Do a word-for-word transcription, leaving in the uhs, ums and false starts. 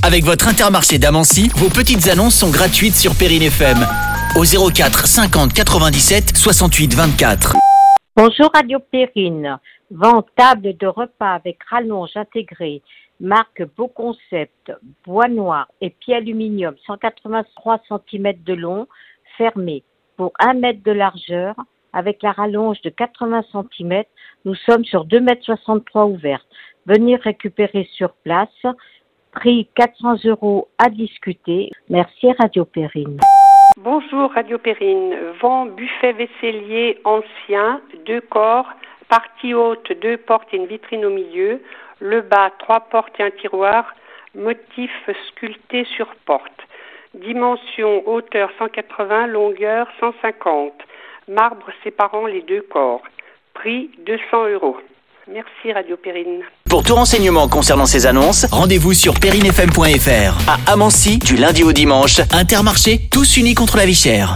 Avec votre Intermarché d'Amancy, vos petites annonces sont gratuites sur Perrine F M. Au zéro quatre cinquante quatre-vingt-dix-sept soixante-huit vingt-quatre. Bonjour Radio Perrine. Vente table de repas avec rallonge intégrée, marque Beau Concept, bois noir et pied aluminium, cent quatre-vingt-trois centimètres de long, fermé pour un mètre de largeur, avec la rallonge de quatre-vingts centimètres. Nous sommes sur deux mètres soixante-trois ouvertes. Venir récupérer sur place. Prix quatre cents euros à discuter. Merci Radio Perrine. Bonjour Radio Perrine. Vent buffet vaisselier ancien, deux corps, partie haute, deux portes et une vitrine au milieu. Le bas, trois portes et un tiroir. Motif sculpté sur porte. Dimension hauteur cent quatre-vingts, longueur cent cinquante. Marbre séparant les deux corps. Prix deux cents euros. Merci Radio Perrine. Pour tout renseignement concernant ces annonces, rendez-vous sur perrinefm point f r. À Amancy, du lundi au dimanche, Intermarché, tous unis contre la vie chère.